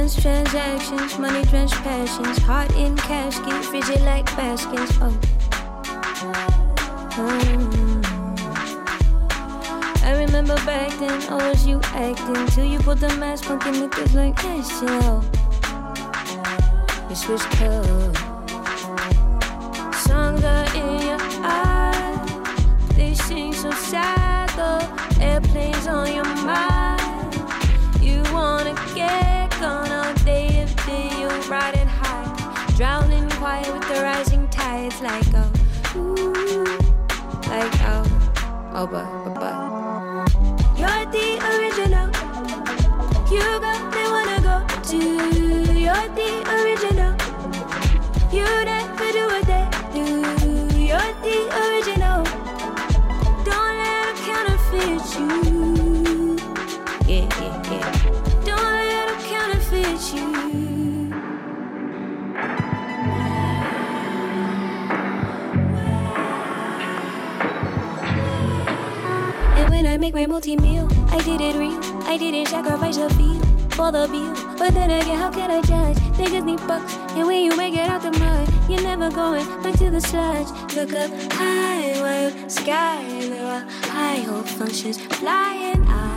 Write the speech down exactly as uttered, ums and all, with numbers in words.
Balance transactions, money drenched passions, heart in casket, frigid like baskets. Oh. Mm. I remember back then, oh, was you acting till you put the mask, pumping niggas like this, yo. You switched colors. Songs are in your eyes, they sing so sad though. Airplanes on your mind, you wanna get gone all day if day you're riding high, drowning quiet with the rising tides, like oh, ooh, like oh, oh but, but, but you're the original, you got me wanna go to, you're the original, you never do what they do, you're the original, don't let them counterfeit you, yeah, yeah, yeah, don't let them counterfeit you. And when I make my multi-meal, I did it real, I didn't sacrifice a feel for the bill, but then again, how can I judge? Niggas need bucks, and when you make it out the mud, you're never going back to the sludge. Look up high, wild sky, there are high hope functions flying out.